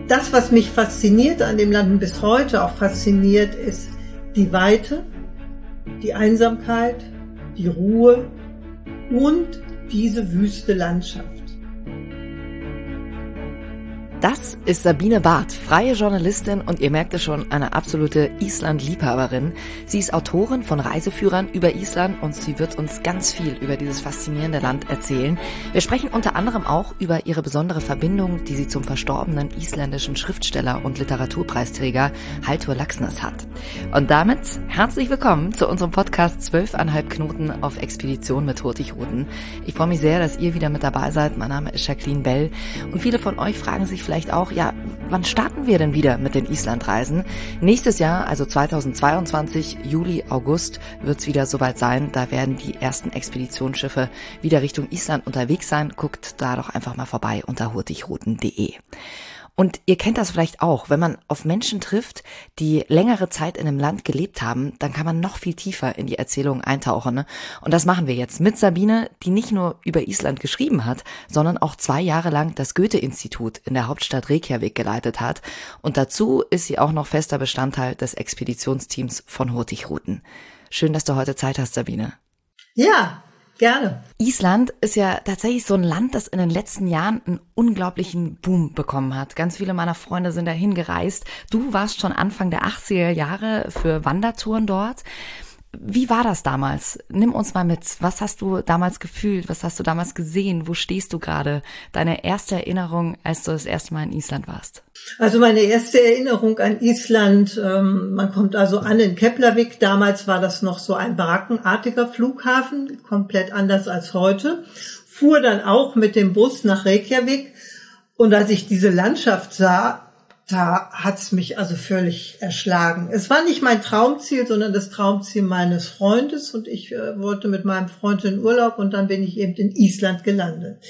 Das, was mich fasziniert an dem Land und bis heute auch fasziniert, ist die Weite, die Einsamkeit, die Ruhe und diese wüste Landschaft. Das ist Sabine Barth, freie Journalistin und ihr merkt es schon, eine absolute Island-Liebhaberin. Sie ist Autorin von Reiseführern über Island und sie wird uns ganz viel über dieses faszinierende Land erzählen. Wir sprechen unter anderem auch über ihre besondere Verbindung, die sie zum verstorbenen isländischen Schriftsteller und Literaturpreisträger Halldór Laxness hat. Und damit herzlich willkommen zu unserem Podcast 12,5 Knoten auf Expedition mit Hurtigruten. Ich freue mich sehr, dass ihr wieder mit dabei seid. Mein Name ist Jacqueline Bell und viele von euch fragen sich vielleicht auch, ja, wann starten wir denn wieder mit den Islandreisen? Nächstes Jahr, also 2022, Juli, August, wird's wieder soweit sein. Da werden die ersten Expeditionsschiffe wieder Richtung Island unterwegs sein. Guckt da doch einfach mal vorbei unter hurtigruten.de. Und ihr kennt das vielleicht auch, wenn man auf Menschen trifft, die längere Zeit in einem Land gelebt haben, dann kann man noch viel tiefer in die Erzählung eintauchen. Ne? Und das machen wir jetzt mit Sabine, die nicht nur über Island geschrieben hat, sondern auch 2 Jahre lang das Goethe-Institut in der Hauptstadt Reykjavik geleitet hat. Und dazu ist sie auch noch fester Bestandteil des Expeditionsteams von Hurtigruten. Schön, dass du heute Zeit hast, Sabine. Ja, gerne. Island ist ja tatsächlich so ein Land, das in den letzten Jahren einen unglaublichen Boom bekommen hat. Ganz viele meiner Freunde sind dahin gereist. Du warst schon Anfang der 80er Jahre für Wandertouren dort. Wie war das damals? Nimm uns mal mit. Was hast du damals gefühlt? Was hast du damals gesehen? Wo stehst du gerade? Deine erste Erinnerung, als du das erste Mal in Island warst? Also meine erste Erinnerung an Island, man kommt also an in Keflavik. Damals war das noch so ein barackenartiger Flughafen, komplett anders als heute. Fuhr dann auch mit dem Bus nach Reykjavik. Und als ich diese Landschaft sah, da hat's mich also völlig erschlagen. Es war nicht mein Traumziel, sondern das Traumziel meines Freundes. Und ich wollte mit meinem Freund in Urlaub und dann bin ich eben in Island gelandet.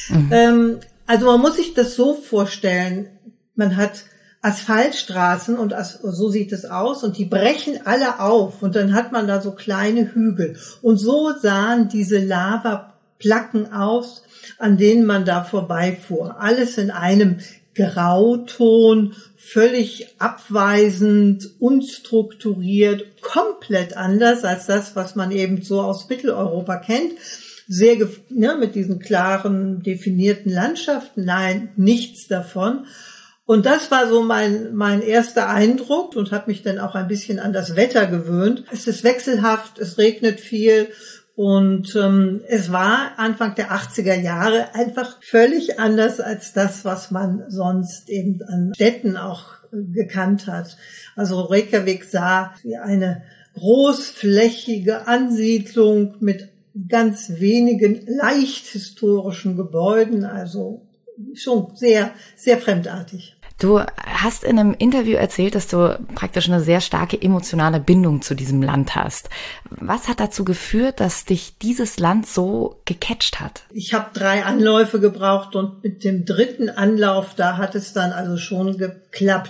Also man muss sich das so vorstellen, man hat Asphaltstraßen und so sieht es aus und die brechen alle auf und dann hat man da so kleine Hügel. Und so sahen diese Lavaplatten aus, an denen man da vorbeifuhr. Alles in einem Grauton, völlig abweisend, unstrukturiert, komplett anders als das, was man eben so aus Mitteleuropa kennt. Sehr mit diesen klaren, definierten Landschaften. Nein, nichts davon. Und das war so mein erster Eindruck und hat mich dann auch ein bisschen an das Wetter gewöhnt. Es ist wechselhaft, es regnet viel. Und es war Anfang der 80er Jahre einfach völlig anders als das, was man sonst eben an Städten auch gekannt hat. Also Reykjavik sah wie eine großflächige Ansiedlung mit ganz wenigen leicht historischen Gebäuden, also schon sehr, sehr fremdartig. Du hast in einem Interview erzählt, dass du praktisch eine sehr starke emotionale Bindung zu diesem Land hast. Was hat dazu geführt, dass dich dieses Land so gecatcht hat? Ich habe 3 Anläufe gebraucht und mit dem 3. Anlauf, da hat es dann also schon geklappt.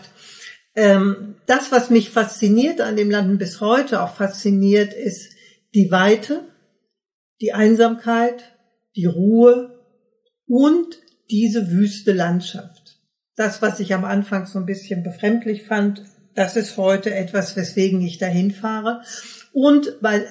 Das, was mich fasziniert an dem Land und bis heute auch fasziniert, ist die Weite, die Einsamkeit, die Ruhe und diese wüste Landschaft. Das, was ich am Anfang so ein bisschen befremdlich fand, das ist heute etwas, weswegen ich dahin fahre. Und weil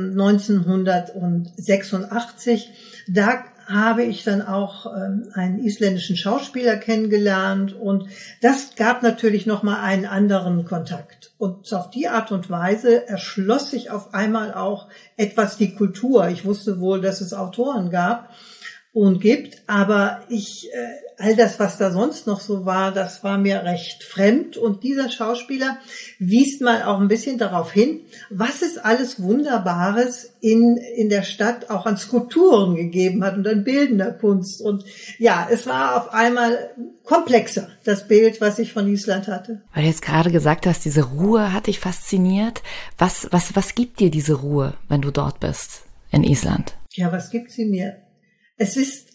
1986, da habe ich dann auch einen isländischen Schauspieler kennengelernt und das gab natürlich nochmal einen anderen Kontakt. Und auf die Art und Weise erschloss sich auf einmal auch etwas die Kultur. Ich wusste wohl, dass es Autoren gab und gibt, aber all das, was da sonst noch so war, das war mir recht fremd. Und dieser Schauspieler wies mal auch ein bisschen darauf hin, was es alles Wunderbares in der Stadt auch an Skulpturen gegeben hat und an bildender Kunst. Und ja, es war auf einmal komplexer, das Bild, was ich von Island hatte. Weil du jetzt gerade gesagt hast, diese Ruhe hat dich fasziniert. Was gibt dir diese Ruhe, wenn du dort bist in Island? Ja, was gibt sie mir? Es ist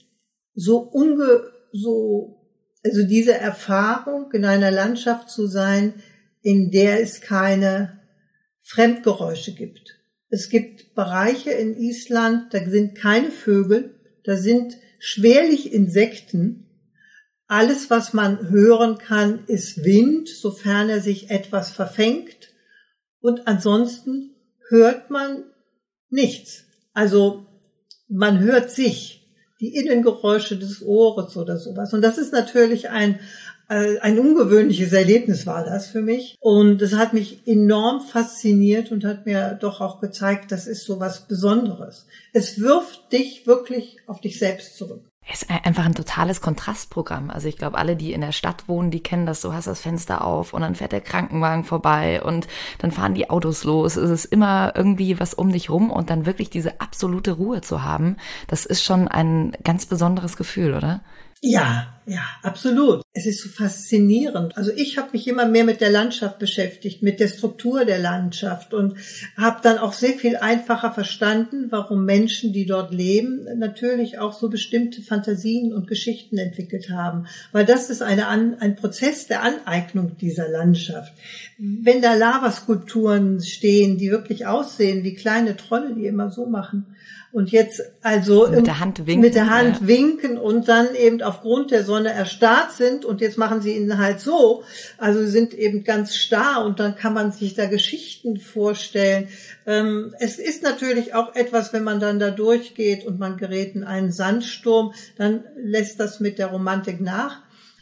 also diese Erfahrung, in einer Landschaft zu sein, in der es keine Fremdgeräusche gibt. Es gibt Bereiche in Island, da sind keine Vögel, da sind schwerlich Insekten. Alles, was man hören kann, ist Wind, sofern er sich etwas verfängt. Und ansonsten hört man nichts. Also man hört sich, die Innengeräusche des Ohres oder sowas. Und das ist natürlich ein ungewöhnliches Erlebnis war das für mich. Und es hat mich enorm fasziniert und hat mir doch auch gezeigt, das ist so was Besonderes. Es wirft dich wirklich auf dich selbst zurück. Es ist einfach ein totales Kontrastprogramm. Also ich glaube, alle, die in der Stadt wohnen, die kennen das. Du hast das Fenster auf und dann fährt der Krankenwagen vorbei und dann fahren die Autos los. Es ist immer irgendwie was um dich rum und dann wirklich diese absolute Ruhe zu haben, das ist schon ein ganz besonderes Gefühl, oder? Ja, absolut. Es ist so faszinierend. Also ich habe mich immer mehr mit der Landschaft beschäftigt, mit der Struktur der Landschaft und habe dann auch sehr viel einfacher verstanden, warum Menschen, die dort leben, natürlich auch so bestimmte Fantasien und Geschichten entwickelt haben. Weil das ist ein Prozess der Aneignung dieser Landschaft. Wenn da Lavaskulpturen stehen, die wirklich aussehen wie kleine Trolle, die immer so machen, und jetzt also mit der Hand winken und dann eben aufgrund der Sonne erstarrt sind und jetzt machen sie ihn halt so, also sie sind eben ganz starr und dann kann man sich da Geschichten vorstellen. Es ist natürlich auch etwas, wenn man dann da durchgeht und man gerät in einen Sandsturm, dann lässt das mit der Romantik nach.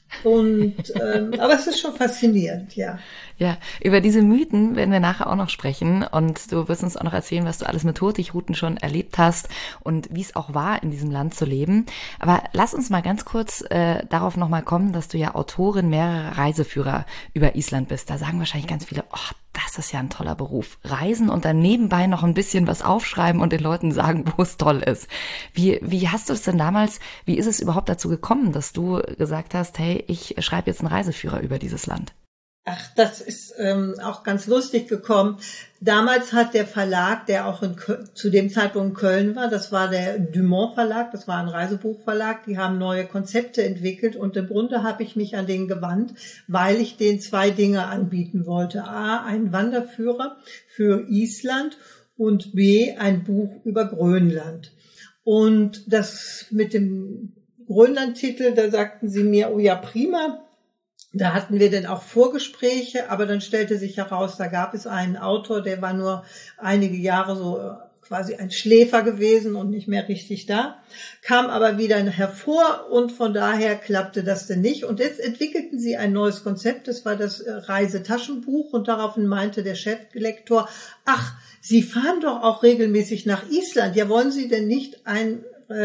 Aber es ist schon faszinierend, ja. Ja, über diese Mythen werden wir nachher auch noch sprechen und du wirst uns auch noch erzählen, was du alles mit Hurtigruten schon erlebt hast und wie es auch war, in diesem Land zu leben. Aber lass uns mal ganz kurz darauf nochmal kommen, dass du ja Autorin mehrerer Reiseführer über Island bist. Da sagen wahrscheinlich ganz viele, oh, das ist ja ein toller Beruf. Reisen und dann nebenbei noch ein bisschen was aufschreiben und den Leuten sagen, wo es toll ist. Wie hast du es denn damals, wie ist es überhaupt dazu gekommen, dass du gesagt hast, hey, ich schreibe jetzt einen Reiseführer über dieses Land? Ach, das ist auch ganz lustig gekommen. Damals hat der Verlag, der auch zu dem Zeitpunkt in Köln war, das war der Dumont Verlag, das war ein Reisebuchverlag, die haben neue Konzepte entwickelt und im Grunde habe ich mich an den gewandt, weil ich denen 2 Dinge anbieten wollte. A, einen Wanderführer für Island und B, ein Buch über Grönland. Und das mit dem Grönland-Titel, da sagten sie mir, oh ja, prima. Da hatten wir dann auch Vorgespräche, aber dann stellte sich heraus, da gab es einen Autor, der war nur einige Jahre so quasi ein Schläfer gewesen und nicht mehr richtig da, kam aber wieder hervor und von daher klappte das denn nicht. Und jetzt entwickelten sie ein neues Konzept, das war das Reisetaschenbuch und daraufhin meinte der Cheflektor, ach, Sie fahren doch auch regelmäßig nach Island, ja wollen Sie denn nicht ein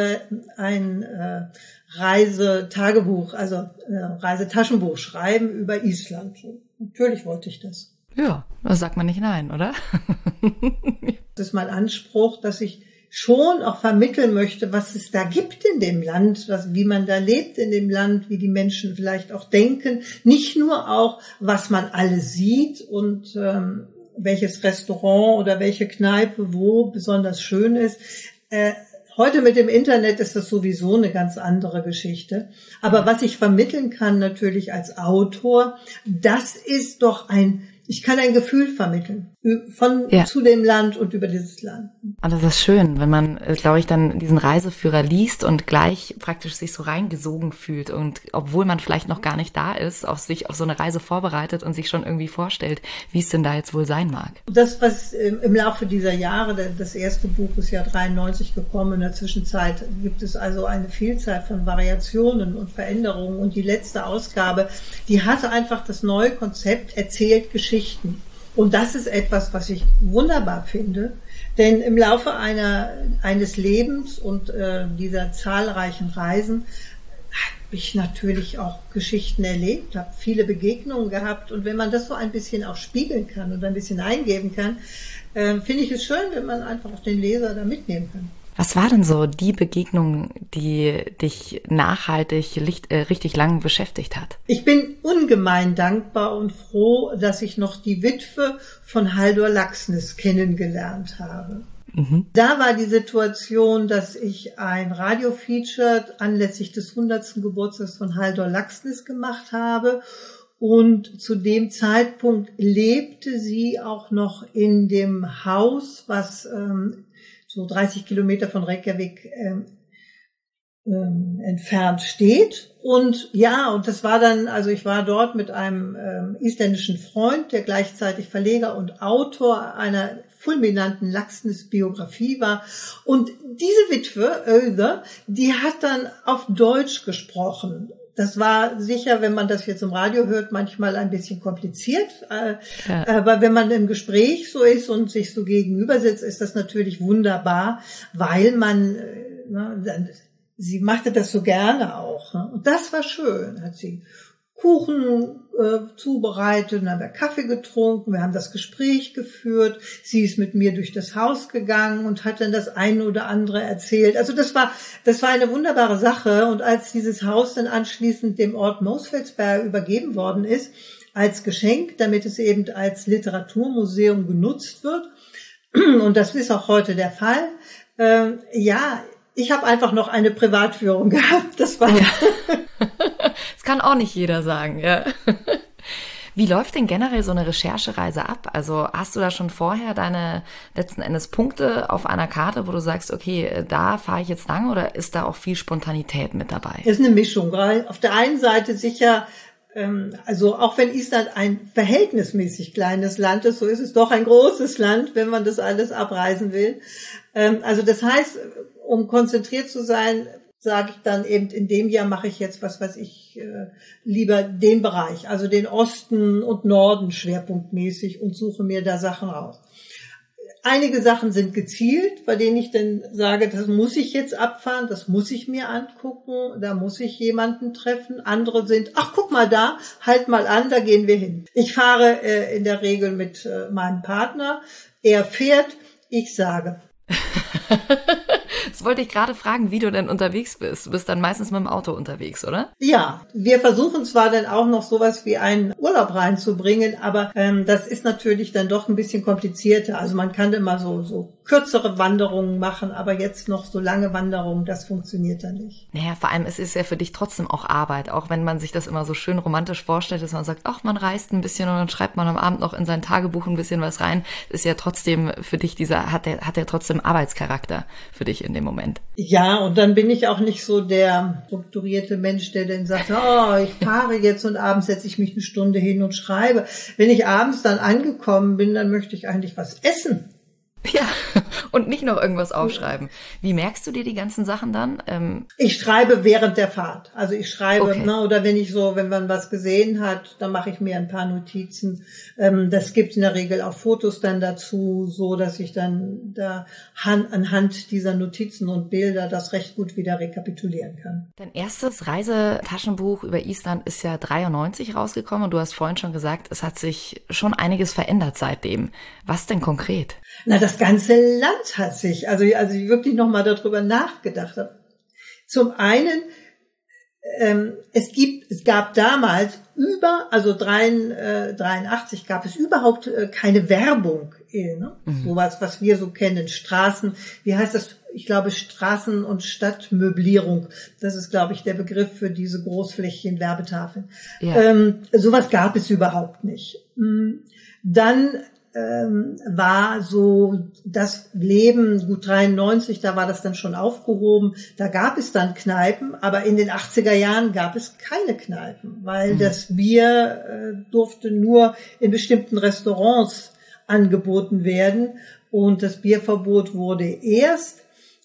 Reisetagebuch, also Reisetaschenbuch schreiben über Island. Natürlich wollte ich das. Ja, das sagt man nicht nein, oder? Das ist mein Anspruch, dass ich schon auch vermitteln möchte, was es da gibt in dem Land, wie man da lebt in dem Land, wie die Menschen vielleicht auch denken. Nicht nur auch, was man alles sieht und welches Restaurant oder welche Kneipe wo besonders schön ist. Heute mit dem Internet ist das sowieso eine ganz andere Geschichte. Aber was ich vermitteln kann natürlich als Autor, das ist doch ich kann ein Gefühl vermitteln zu dem Land und über dieses Land. Und das ist schön, wenn man, glaube ich, dann diesen Reiseführer liest und gleich praktisch sich so reingesogen fühlt und obwohl man vielleicht noch gar nicht da ist, sich auf so eine Reise vorbereitet und sich schon irgendwie vorstellt, wie es denn da jetzt wohl sein mag. Das, was im Laufe dieser Jahre, das erste Buch ist ja 93 gekommen, in der Zwischenzeit gibt es also eine Vielzahl von Variationen und Veränderungen und die letzte Ausgabe, die hatte einfach das neue Konzept, erzählt Geschichten. Und das ist etwas, was ich wunderbar finde, denn im Laufe eines Lebens und dieser zahlreichen Reisen habe ich natürlich auch Geschichten erlebt, habe viele Begegnungen gehabt und wenn man das so ein bisschen auch spiegeln kann und ein bisschen eingeben kann, finde ich es schön, wenn man einfach auch den Leser da mitnehmen kann. Was war denn so die Begegnung, die dich nachhaltig richtig lang beschäftigt hat? Ich bin ungemein dankbar und froh, dass ich noch die Witwe von Halldor Laxness kennengelernt habe. Mhm. Da war die Situation, dass ich ein Radio-Feature anlässlich des 100. Geburtstags von Halldor Laxness gemacht habe. Und zu dem Zeitpunkt lebte sie auch noch in dem Haus, was so 30 Kilometer von Reykjavik entfernt steht. Und ja, und das war dann, also ich war dort mit einem isländischen Freund, der gleichzeitig Verleger und Autor einer fulminanten Laxness-Biografie war. Und diese Witwe, Öde, die hat dann auf Deutsch gesprochen. Das war sicher, wenn man das jetzt im Radio hört, manchmal ein bisschen kompliziert. Ja. Aber wenn man im Gespräch so ist und sich so gegenüber sitzt, ist das natürlich wunderbar, weil man, sie machte das so gerne auch. Und das war schön. Hat sie Kuchen zubereitet, dann haben wir Kaffee getrunken, wir haben das Gespräch geführt. Sie ist mit mir durch das Haus gegangen und hat dann das eine oder andere erzählt. Also das war eine wunderbare Sache. Und als dieses Haus dann anschließend dem Ort Mosfellsberg übergeben worden ist, als Geschenk, damit es eben als Literaturmuseum genutzt wird, und das ist auch heute der Fall, ich habe einfach noch eine Privatführung gehabt. Das war Das kann auch nicht jeder sagen, ja. Wie läuft denn generell so eine Recherchereise ab? Also hast du da schon vorher deine letzten Endes Punkte auf einer Karte, wo du sagst, okay, da fahre ich jetzt lang, oder ist da auch viel Spontanität mit dabei? Es ist eine Mischung. Auf der einen Seite sicher, also auch wenn Island ein verhältnismäßig kleines Land ist, so ist es doch ein großes Land, wenn man das alles abreisen will. Also das heißt, um konzentriert zu sein, sage ich dann eben, in dem Jahr mache ich jetzt, lieber den Bereich, also den Osten und Norden schwerpunktmäßig und suche mir da Sachen raus. Einige Sachen sind gezielt, bei denen ich dann sage, das muss ich jetzt abfahren, das muss ich mir angucken, da muss ich jemanden treffen. Andere sind, ach guck mal da, halt mal an, da gehen wir hin. Ich fahre in der Regel mit meinem Partner, er fährt, ich sage. Das wollte ich gerade fragen, wie du denn unterwegs bist. Du bist dann meistens mit dem Auto unterwegs, oder? Ja, wir versuchen zwar dann auch noch sowas wie einen Urlaub reinzubringen, aber das ist natürlich dann doch ein bisschen komplizierter. Also man kann immer so kürzere Wanderungen machen, aber jetzt noch so lange Wanderungen, das funktioniert dann nicht. Naja, vor allem es ist ja für dich trotzdem auch Arbeit, auch wenn man sich das immer so schön romantisch vorstellt, dass man sagt, ach, man reist ein bisschen und dann schreibt man am Abend noch in sein Tagebuch ein bisschen was rein. Ist ja trotzdem für dich hat der trotzdem Arbeitscharakter für dich in dem Moment. Ja, und dann bin ich auch nicht so der strukturierte Mensch, der dann sagt, oh, ich fahre jetzt und abends setze ich mich eine Stunde hin und schreibe. Wenn ich abends dann angekommen bin, dann möchte ich eigentlich was essen. Ja, und nicht noch irgendwas aufschreiben. Wie merkst du dir die ganzen Sachen dann? Ich schreibe während der Fahrt. Also ich schreibe, okay. Oder wenn man was gesehen hat, dann mache ich mir ein paar Notizen. Das gibt in der Regel auch Fotos dann dazu, so dass ich dann da anhand dieser Notizen und Bilder das recht gut wieder rekapitulieren kann. Dein erstes Reisetaschenbuch über Island ist ja 93 rausgekommen und du hast vorhin schon gesagt, es hat sich schon einiges verändert seitdem. Was denn konkret? Na, das ganze Land hat sich, also ich wirklich nochmal darüber nachgedacht habe. Zum einen, es gab damals 83 gab es überhaupt keine Werbung, ne? Sowas, was wir so kennen, Straßen, wie heißt das? Ich glaube, Straßen- und Stadtmöblierung. Das ist, glaube ich, der Begriff für diese großflächigen Werbetafeln. Ja. Sowas gab es überhaupt nicht. Dann war so das Leben, gut 93, da war das dann schon aufgehoben, da gab es dann Kneipen, aber in den 80er Jahren gab es keine Kneipen, weil das Bier durfte nur in bestimmten Restaurants angeboten werden und das Bierverbot wurde erst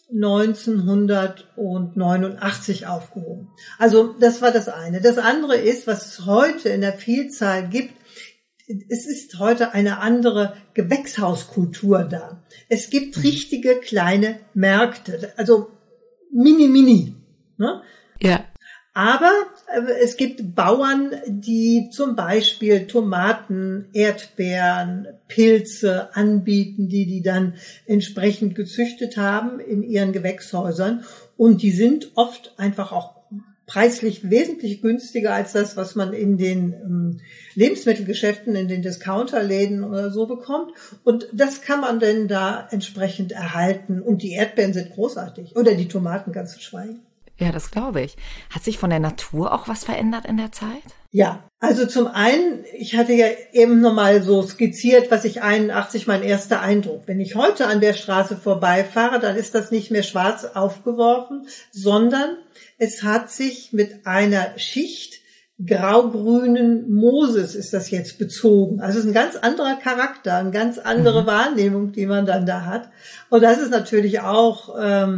1989 aufgehoben. Also das war das eine. Das andere ist, was es heute in der Vielzahl gibt, es ist heute eine andere Gewächshauskultur da. Es gibt richtige kleine Märkte, also mini, ne? Ja. Aber es gibt Bauern, die zum Beispiel Tomaten, Erdbeeren, Pilze anbieten, die dann entsprechend gezüchtet haben in ihren Gewächshäusern. Und die sind oft einfach auch preislich wesentlich günstiger als das, was man in den Lebensmittelgeschäften, in den Discounterläden oder so bekommt. Und das kann man denn da entsprechend erhalten. Und die Erdbeeren sind großartig. Oder die Tomaten, ganz zu schweigen. Ja, das glaube ich. Hat sich von der Natur auch was verändert in der Zeit? Ja, also zum einen, ich hatte ja eben nochmal so skizziert, was ich 81 mein erster Eindruck. Wenn ich heute an der Straße vorbeifahre, dann ist das nicht mehr schwarz aufgeworfen, sondern es hat sich mit einer Schicht grau-grünen Mooses ist das jetzt bezogen. Also es ist ein ganz anderer Charakter, eine ganz andere Wahrnehmung, die man dann da hat. Und das ist natürlich auch,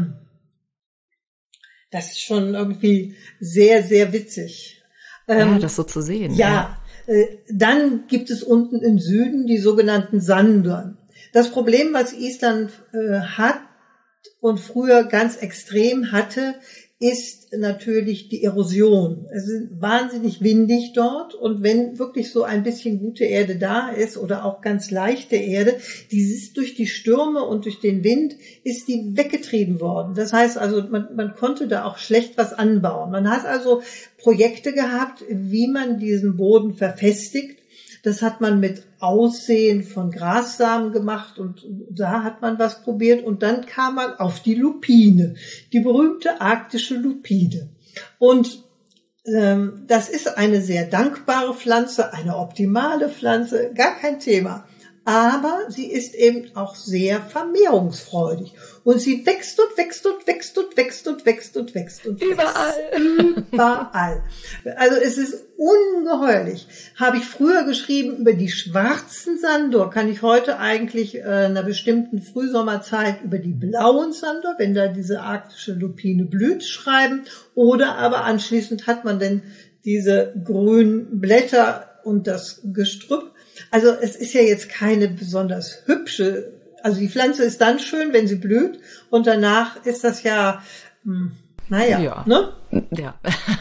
das ist schon irgendwie sehr, sehr witzig. Ja, das so zu sehen. Ja, dann gibt es unten im Süden die sogenannten Sandern. Das Problem, was Island hat und früher ganz extrem hatte, ist natürlich die Erosion. Es ist wahnsinnig windig dort und wenn wirklich so ein bisschen gute Erde da ist oder auch ganz leichte Erde, die ist durch die Stürme und durch den Wind ist die weggetrieben worden. Das heißt also, man konnte da auch schlecht was anbauen. Man hat also Projekte gehabt, wie man diesen Boden verfestigt. Das hat man mit Aussehen von Grassamen gemacht und da hat man was probiert und dann kam man auf die Lupine, die berühmte arktische Lupine. Und das ist eine sehr dankbare Pflanze, eine optimale Pflanze, gar kein Thema. Aber sie ist eben auch sehr vermehrungsfreudig. Und sie wächst und wächst und wächst und wächst und wächst und wächst und Überall. Überall. Also es ist ungeheuerlich. Habe ich früher geschrieben über die schwarzen Sanddor, kann ich heute eigentlich in einer bestimmten Frühsommerzeit über die blauen Sanddor, wenn da diese arktische Lupine blüht, schreiben. Oder aber anschließend hat man dann diese grünen Blätter und das Gestrüpp. Also es ist ja jetzt keine besonders hübsche, also die Pflanze ist dann schön, wenn sie blüht und danach ist das ja, naja, ne? Ja.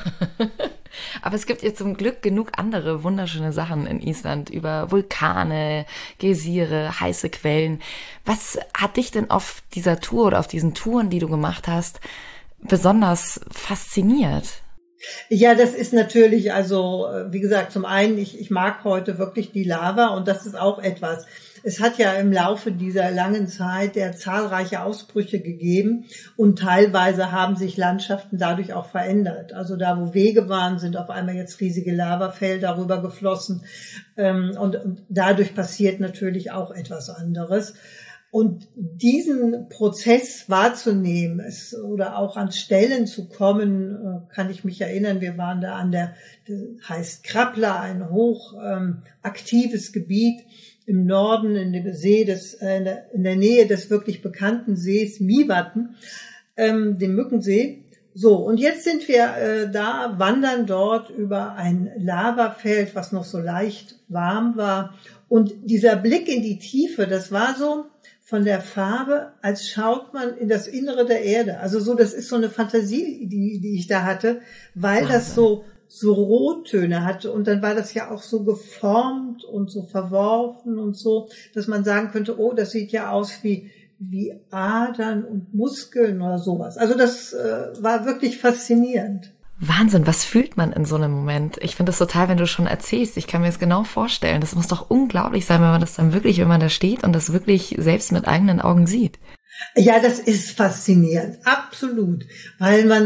Aber es gibt jetzt zum Glück genug andere wunderschöne Sachen in Island über Vulkane, Geysire, heiße Quellen. Was hat dich denn auf dieser Tour oder auf diesen Touren, die du gemacht hast, besonders fasziniert? Ja, das ist natürlich, also wie gesagt, zum einen, ich mag heute wirklich die Lava und das ist auch etwas. Es hat ja im Laufe dieser langen Zeit zahlreiche Ausbrüche gegeben und teilweise haben sich Landschaften dadurch auch verändert. Also da, wo Wege waren, sind auf einmal jetzt riesige Lavafelder rüber geflossen und dadurch passiert natürlich auch etwas anderes. Und diesen Prozess wahrzunehmen oder auch an Stellen zu kommen, kann ich mich erinnern, wir waren da das heißt Krapla, ein hoch aktives Gebiet im Norden in der in der Nähe des wirklich bekannten Sees Mývatn, dem Mückensee. So, und jetzt sind wir wandern dort über ein Lavafeld, was noch so leicht warm war. Und dieser Blick in die Tiefe, das war so von der Farbe, als schaut man in das Innere der Erde. Also so, das ist so eine Fantasie, die ich da hatte, weil das so Rottöne hatte und dann war das ja auch so geformt und so verworfen und so, dass man sagen könnte, oh, das sieht ja aus wie Adern und Muskeln oder sowas. Also das war wirklich faszinierend. Wahnsinn, was fühlt man in so einem Moment? Ich finde das total, wenn du schon erzählst, ich kann mir das genau vorstellen. Das muss doch unglaublich sein, wenn man das dann wirklich, wenn man da steht und das wirklich selbst mit eigenen Augen sieht. Ja, das ist faszinierend, absolut, weil man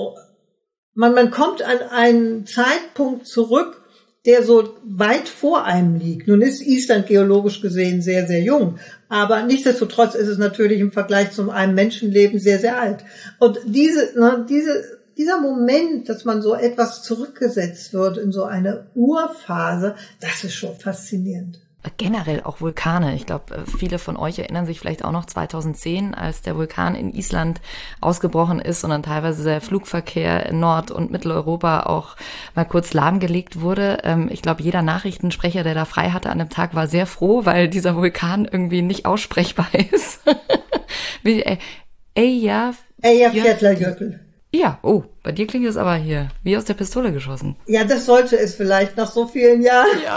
kommt an einen Zeitpunkt zurück, der so weit vor einem liegt. Nun ist Island geologisch gesehen sehr, sehr jung, aber nichtsdestotrotz ist es natürlich im Vergleich zu einem Menschenleben sehr, sehr alt. Und dieser Moment, dass man so etwas zurückgesetzt wird in so eine Urphase, das ist schon faszinierend. Generell auch Vulkane. Ich glaube, viele von euch erinnern sich vielleicht auch noch 2010, als der Vulkan in Island ausgebrochen ist und dann teilweise der Flugverkehr in Nord- und Mitteleuropa auch mal kurz lahmgelegt wurde. Ich glaube, jeder Nachrichtensprecher, der da frei hatte an dem Tag, war sehr froh, weil dieser Vulkan irgendwie nicht aussprechbar ist. Eyjafjallajökull. Ja, oh, bei dir klingt es aber hier wie aus der Pistole geschossen. Ja, das sollte es vielleicht nach so vielen Jahren. Ja.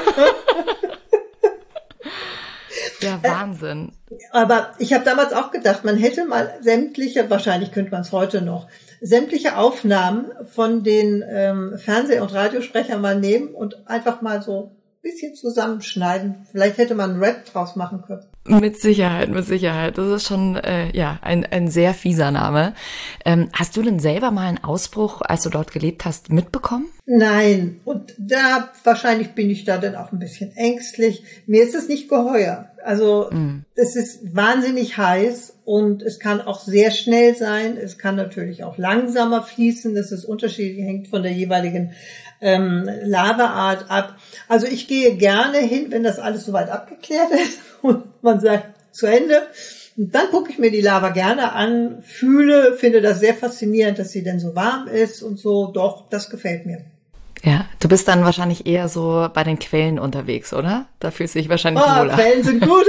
Ja, Wahnsinn. Aber ich habe damals auch gedacht, man hätte mal wahrscheinlich könnte man es heute noch, sämtliche Aufnahmen von den Fernseh- und Radiosprechern mal nehmen und einfach mal so ein bisschen zusammenschneiden. Vielleicht hätte man einen Rap draus machen können. Mit Sicherheit, mit Sicherheit. Das ist schon ein sehr fieser Name. Hast du denn selber mal einen Ausbruch, als du dort gelebt hast, mitbekommen? Nein, und wahrscheinlich bin ich da dann auch ein bisschen ängstlich. Mir ist es nicht geheuer. Also es ist wahnsinnig heiß und es kann auch sehr schnell sein. Es kann natürlich auch langsamer fließen. Das ist unterschiedlich, hängt von der jeweiligen Lavaart ab. Also ich gehe gerne hin, wenn das alles soweit abgeklärt ist und man sagt zu Ende. Und dann gucke ich mir die Lava gerne an, finde das sehr faszinierend, dass sie denn so warm ist und so. Doch, das gefällt mir. Ja, du bist dann wahrscheinlich eher so bei den Quellen unterwegs, oder? Da fühlst du dich wahrscheinlich wohler. Quellen sind gut.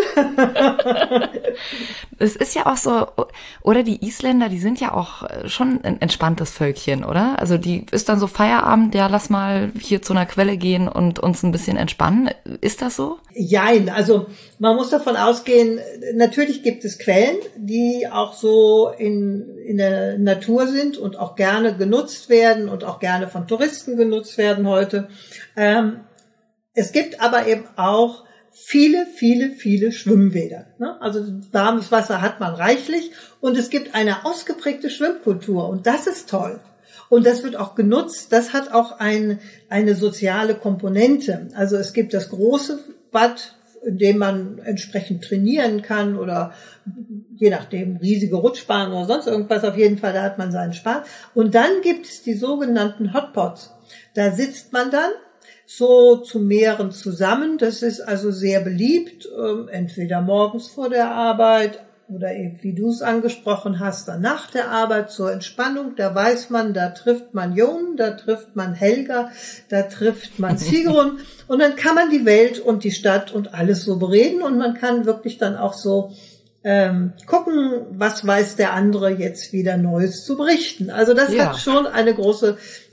Es ist ja auch so, oder die Isländer, die sind ja auch schon ein entspanntes Völkchen, oder? Also die ist dann so Feierabend, ja, lass mal hier zu einer Quelle gehen und uns ein bisschen entspannen. Ist das so? Jein, also man muss davon ausgehen, natürlich gibt es Quellen, die auch so in der Natur sind und auch gerne genutzt werden und auch gerne von Touristen genutzt werden heute. Es gibt aber eben auch viele Schwimmbäder. Ne? Also warmes Wasser hat man reichlich und es gibt eine ausgeprägte Schwimmkultur und das ist toll. Und das wird auch genutzt. Das hat auch eine soziale Komponente. Also es gibt das große Bad, in dem man entsprechend trainieren kann oder je nachdem riesige Rutschbahnen oder sonst irgendwas. Auf jeden Fall, da hat man seinen Spaß. Und dann gibt es die sogenannten Hotpots. Da sitzt man dann so zu mehreren zusammen. Das ist also sehr beliebt, entweder morgens vor der Arbeit oder eben, wie du es angesprochen hast, dann nach der Arbeit zur Entspannung. Da weiß man, da trifft man Jon, da trifft man Helga, da trifft man Sigrun und dann kann man die Welt und die Stadt und alles so bereden und man kann wirklich dann auch so gucken, was weiß der andere jetzt wieder Neues zu berichten. Also das hat schon eine große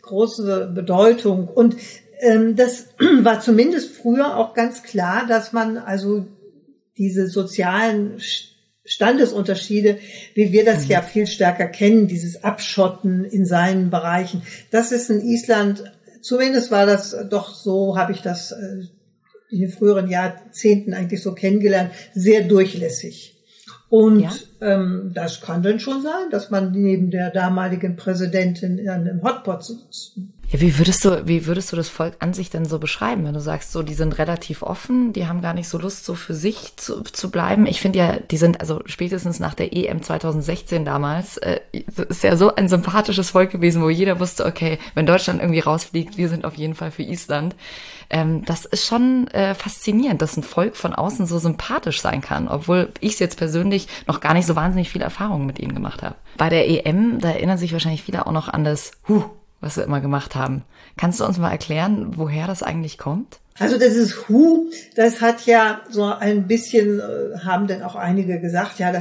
Bedeutung und das war zumindest früher auch ganz klar, dass man also diese sozialen Standesunterschiede, wie wir das ja viel stärker kennen, dieses Abschotten in seinen Bereichen. Das ist in Island, zumindest war das doch so, habe ich das in den früheren Jahrzehnten eigentlich so kennengelernt, sehr durchlässig. Und das kann dann schon sein, dass man neben der damaligen Präsidentin in einem Hotpot sitzt. Ja, wie würdest du das Volk an sich denn so beschreiben, wenn du sagst, so, die sind relativ offen, die haben gar nicht so Lust, so für sich zu bleiben? Ich finde ja, die sind, also spätestens nach der EM 2016 damals, ist ja so ein sympathisches Volk gewesen, wo jeder wusste, okay, wenn Deutschland irgendwie rausfliegt, wir sind auf jeden Fall für Island. Das ist schon faszinierend, dass ein Volk von außen so sympathisch sein kann, obwohl ich jetzt persönlich noch gar nicht so wahnsinnig viel Erfahrung mit ihnen gemacht habe. Bei der EM, da erinnern sich wahrscheinlich viele auch noch an das was wir immer gemacht haben. Kannst du uns mal erklären, woher das eigentlich kommt? Also das ist das hat ja so ein bisschen, haben denn auch einige gesagt, ja,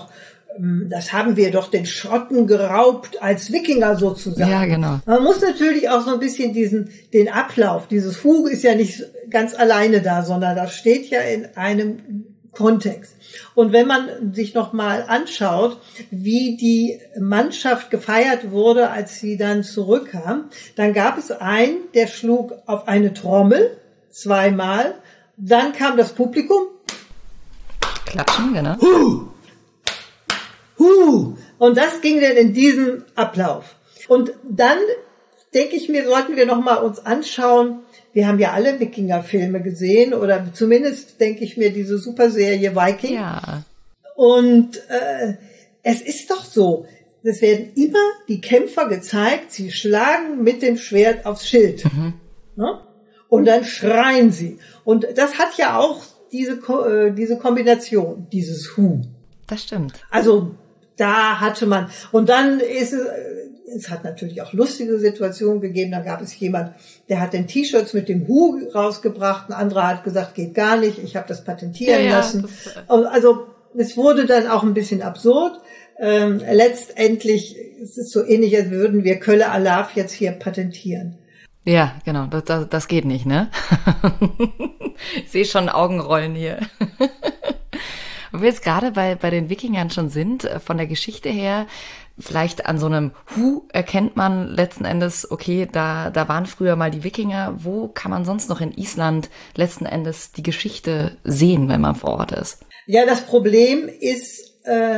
das haben wir doch den Schotten geraubt als Wikinger sozusagen. Ja, genau. Man muss natürlich auch so ein bisschen den Ablauf, dieses Hu ist ja nicht ganz alleine da, sondern das steht ja in einem Kontext. Und wenn man sich noch mal anschaut, wie die Mannschaft gefeiert wurde, als sie dann zurückkam, dann gab es einen, der schlug auf eine Trommel zweimal, dann kam das Publikum. Klatschen, genau. Und das ging dann in diesem Ablauf. Und dann denke ich mir, sollten wir noch mal uns anschauen. Wir haben ja alle Wikinger-Filme gesehen oder zumindest denke ich mir diese Superserie Viking. Ja. Und es ist doch so, es werden immer die Kämpfer gezeigt, sie schlagen mit dem Schwert aufs Schild. Ne? Und dann schreien sie. Und das hat ja auch diese Kombination, dieses Hu. Das stimmt. Also da hatte man, und dann ist es hat natürlich auch lustige Situationen gegeben. Da gab es jemand, der hat den T-Shirts mit dem Hu rausgebracht. Ein anderer hat gesagt, geht gar nicht. Ich habe das patentieren lassen. Also es wurde dann auch ein bisschen absurd. Letztendlich ist es so ähnlich, als würden wir Kölle Alaf jetzt hier patentieren. Ja, genau. Das geht nicht, ne? Ich sehe schon Augenrollen hier. Wo wir jetzt gerade bei den Wikingern schon sind, von der Geschichte her, vielleicht an so einem Hu erkennt man letzten Endes, okay, da waren früher mal die Wikinger. Wo kann man sonst noch in Island letzten Endes die Geschichte sehen, wenn man vor Ort ist? Ja, das Problem ist,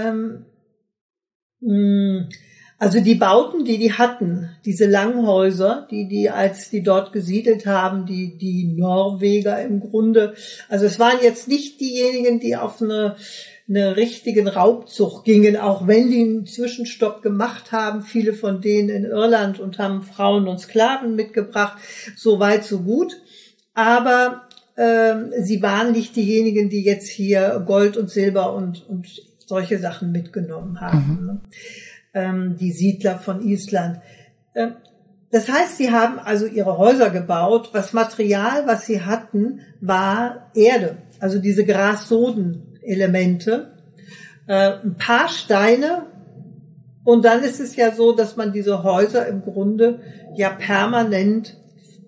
also die Bauten, die hatten, diese Langhäuser, als die dort gesiedelt haben, die Norweger im Grunde, also es waren jetzt nicht diejenigen, die auf eine richtigen Raubzug gingen, auch wenn die einen Zwischenstopp gemacht haben, viele von denen in Irland, und haben Frauen und Sklaven mitgebracht, so weit, so gut. Aber sie waren nicht diejenigen, die jetzt hier Gold und Silber und solche Sachen mitgenommen haben, die Siedler von Island. Das heißt, sie haben also ihre Häuser gebaut. Das Material, was sie hatten, war Erde, also diese Grassoden-Elemente, ein paar Steine. Und dann ist es ja so, dass man diese Häuser im Grunde ja permanent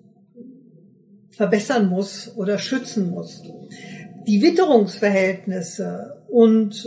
verbessern muss oder schützen muss. Die Witterungsverhältnisse und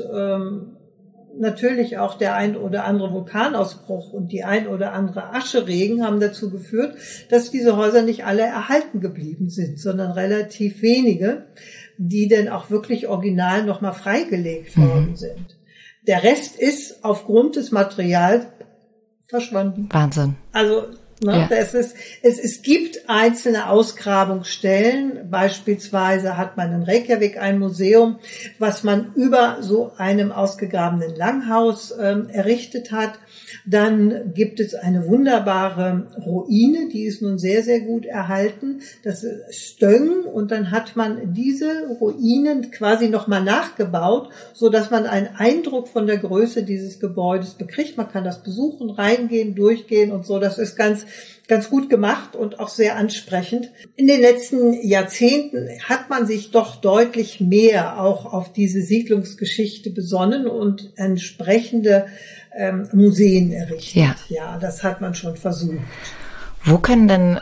natürlich auch der ein oder andere Vulkanausbruch und die ein oder andere Ascheregen haben dazu geführt, dass diese Häuser nicht alle erhalten geblieben sind, sondern relativ wenige, die denn auch wirklich original nochmal freigelegt worden sind. Der Rest ist aufgrund des Materials verschwunden. Wahnsinn. Also Ja. es gibt einzelne Ausgrabungsstellen. Beispielsweise hat man in Reykjavik ein Museum, was man über so einem ausgegrabenen Langhaus errichtet hat. Dann gibt es eine wunderbare Ruine, die ist nun sehr, sehr gut erhalten. Das ist Stöng, und dann hat man diese Ruinen quasi nochmal nachgebaut, so dass man einen Eindruck von der Größe dieses Gebäudes bekriegt. Man kann das besuchen, reingehen, durchgehen und so. Das ist ganz gut gemacht und auch sehr ansprechend. In den letzten Jahrzehnten hat man sich doch deutlich mehr auch auf diese Siedlungsgeschichte besonnen und entsprechende Museen errichtet. Ja, das hat man schon versucht. Wo können denn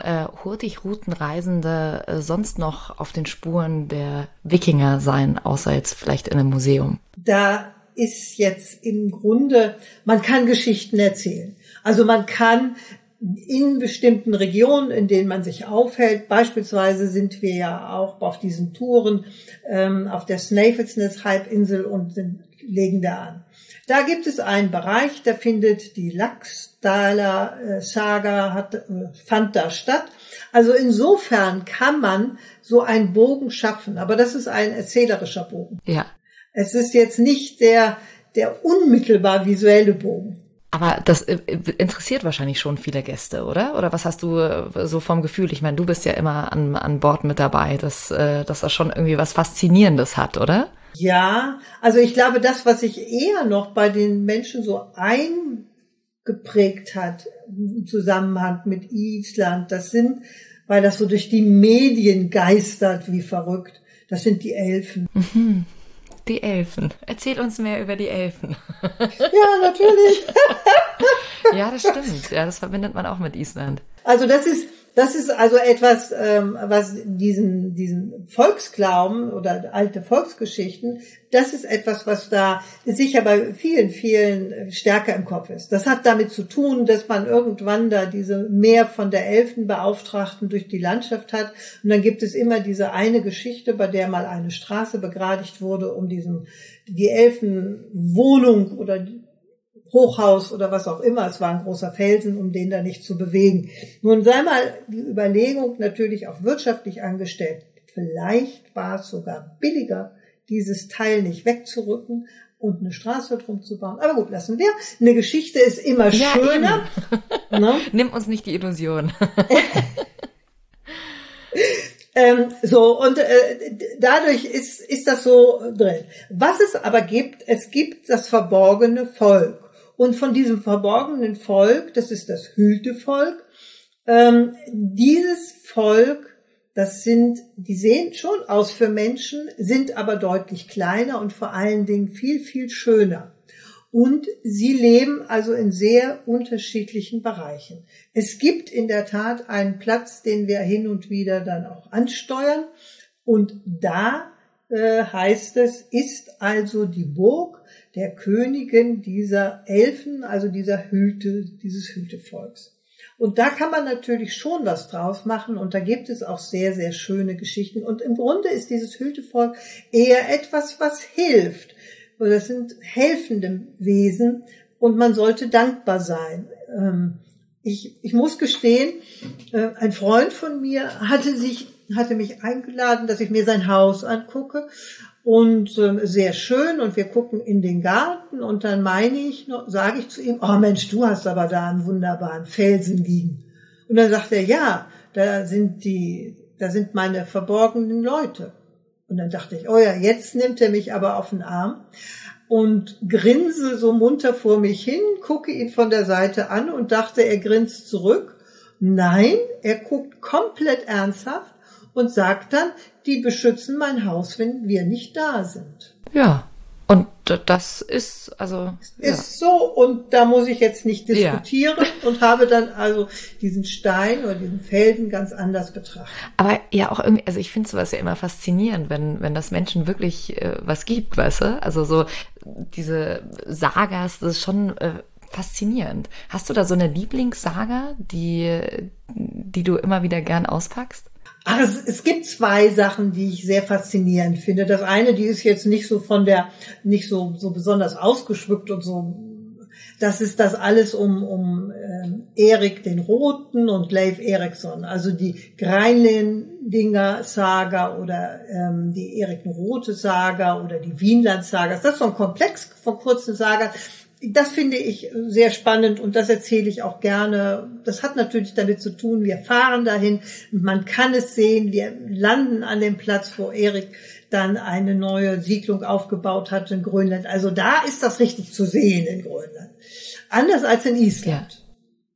Hurtigruten-Reisende sonst noch auf den Spuren der Wikinger sein, außer jetzt vielleicht in einem Museum? Da ist jetzt im Grunde, man kann Geschichten erzählen. Also man kann in bestimmten Regionen, in denen man sich aufhält, beispielsweise sind wir ja auch auf diesen Touren auf der Snæfellsnes-Halbinsel und legen da an. Da gibt es einen Bereich, da findet die Laxdaler Saga fand da statt. Also insofern kann man so einen Bogen schaffen, aber das ist ein erzählerischer Bogen. Ja. Es ist jetzt nicht der unmittelbar visuelle Bogen. Aber das interessiert wahrscheinlich schon viele Gäste, oder? Oder was hast du so vom Gefühl? Ich meine, du bist ja immer an Bord mit dabei, dass das schon irgendwie was Faszinierendes hat, oder? Ja, also ich glaube, das, was sich eher noch bei den Menschen so eingeprägt hat im Zusammenhang mit Island, weil das so durch die Medien geistert wie verrückt, das sind die Elfen. Mhm. Die Elfen. Erzähl uns mehr über die Elfen. Ja, natürlich. Ja, das stimmt. Ja, das verbindet man auch mit Island. Also das ist also etwas, was diesen Volksglauben oder alte Volksgeschichten, das ist etwas, was da sicher bei vielen, vielen stärker im Kopf ist. Das hat damit zu tun, dass man irgendwann da diese mehr von der Elfenbeauftragten durch die Landschaft hat. Und dann gibt es immer diese eine Geschichte, bei der mal eine Straße begradigt wurde, um die Elfenwohnung oder Hochhaus oder was auch immer, es war ein großer Felsen, um den da nicht zu bewegen. Nun sei mal die Überlegung natürlich auch wirtschaftlich angestellt. Vielleicht war es sogar billiger, dieses Teil nicht wegzurücken und eine Straße drum zu bauen. Aber gut, lassen wir. Eine Geschichte ist immer schöner. Ne? Nimm uns nicht die Illusion. Dadurch ist das so drin. Was es aber gibt, es gibt das verborgene Volk. Und von diesem verborgenen Volk, das ist das Hyltevolk, dieses Volk, die sehen schon aus für Menschen, sind aber deutlich kleiner und vor allen Dingen viel, viel schöner. Und sie leben also in sehr unterschiedlichen Bereichen. Es gibt in der Tat einen Platz, den wir hin und wieder dann auch ansteuern. Und da heißt es, ist also die Burg der Königin dieser Elfen, also dieses Hyltevolks. Und da kann man natürlich schon was draus machen und da gibt es auch sehr, sehr schöne Geschichten. Und im Grunde ist dieses Hültevolk eher etwas, was hilft. Das sind helfende Wesen und man sollte dankbar sein. Ich muss gestehen, ein Freund von mir hatte mich eingeladen, dass ich mir sein Haus angucke und sehr schön und wir gucken in den Garten und dann sage ich zu ihm, oh Mensch, du hast aber da einen wunderbaren Felsen liegen. Und dann sagt er, ja, da sind meine verborgenen Leute. Und dann dachte ich, oh ja, jetzt nimmt er mich aber auf den Arm und grinse so munter vor mich hin, gucke ihn von der Seite an und dachte, er grinst zurück. Nein, er guckt komplett ernsthaft und sagt dann, die beschützen mein Haus, wenn wir nicht da sind. Ja, und das ist, also... Ist so, und da muss ich jetzt nicht diskutieren und habe dann also diesen Stein oder diesen Felsen ganz anders betrachtet. Aber ja auch irgendwie, also ich finde sowas ja immer faszinierend, wenn das Menschen wirklich was gibt, weißt du? Also so diese Sagas, das ist schon... faszinierend. Hast du da so eine Lieblingssaga, die du immer wieder gern auspackst? Ach, es gibt zwei Sachen, die ich sehr faszinierend finde. Das eine, die ist jetzt nicht so nicht so besonders ausgeschmückt und so. Das ist das alles um Erik den Roten und Leif Erikson. Also die Greinländinger Saga oder die Erik den Rote Saga oder die Wienland Saga. Das ist so ein Komplex von kurzen Sagas. Das finde ich sehr spannend und das erzähle ich auch gerne. Das hat natürlich damit zu tun, wir fahren dahin, man kann es sehen, wir landen an dem Platz, wo Erik dann eine neue Siedlung aufgebaut hat in Grönland. Also da ist das richtig zu sehen in Grönland. Anders als in Island. Ja.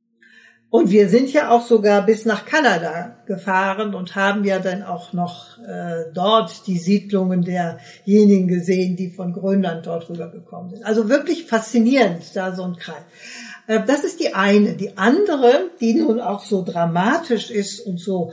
Und wir sind ja auch sogar bis nach Kanada gefahren und haben ja dann auch noch dort die Siedlungen derjenigen gesehen, die von Grönland dort rübergekommen sind. Also wirklich faszinierend, da so ein Kreis. Das ist die eine. Die andere, die nun auch so dramatisch ist und so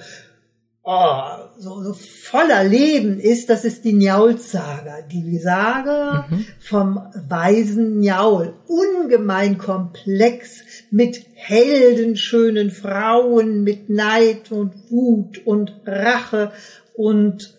voller Leben ist, das ist die Njaul-Saga. Die Saga vom weisen Njaul. Ungemein komplex mit heldenschönen Frauen, mit Neid und Wut und Rache und